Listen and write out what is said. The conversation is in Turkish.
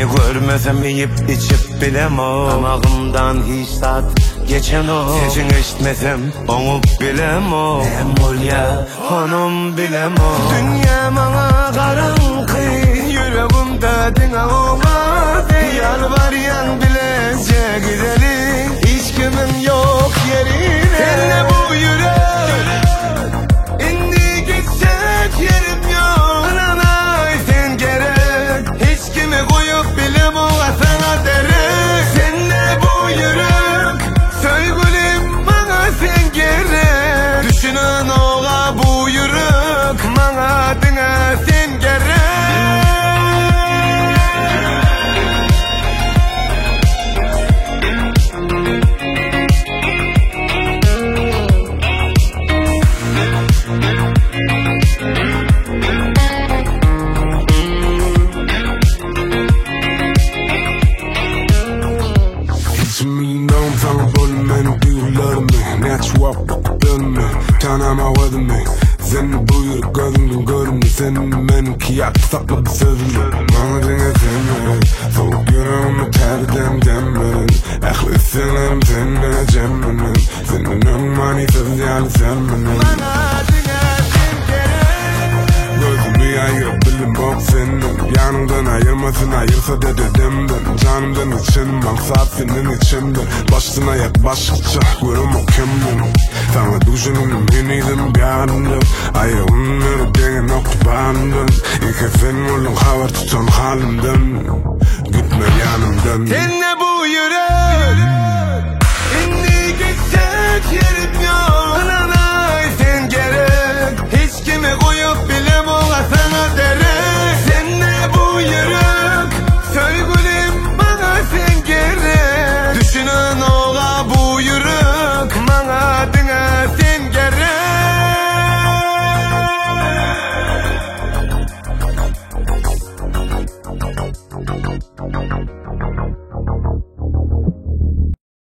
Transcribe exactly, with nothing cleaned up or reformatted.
Seni görmesem yiyip içip bilemem, damağımdan hiç tat geçen o. Sesini işitmesem onu bilemem, nem ol ya onun bilemem. Dünya bana karanlık, yüreğimde dine olmadı. Yalvarıyan bilece gidelim, hiç kimin yok yerine. Seninle bu yürek indi gitsek yerim yok. Anay sen gerek, hiç kimi koyup bilemem sana derek. Seninle bu yürek sevgilim bana sen gerek. Düşünün oğa bu yürek bana dine sen gerek. İçimden tanı bölmenin duygularımı, ne çuap bakıdığımı tanımadım mı? Seni bu yürek gözümden görümü, senin benimki yak sakladı sözümü. Bana dine seni, soğuk yüreğimi terden demlerin. Ehli isterim seninle cemmenin, senin önmani söz yani sen benim. Bana dine sen gerek. Gözümü ayırıp bilim bok senin, yanımdan ayırmasın ayırsa da dedemden. Canımdan içenim maksat senin içimden, başına yak başlıca görüm o kimdim. Sana düşünün yeniydim bir yanımdan, ayağımları denge nokta bağımdan. İlk senin oldun haber tutan halimden, gitme yanımdan. Seninle bu yürek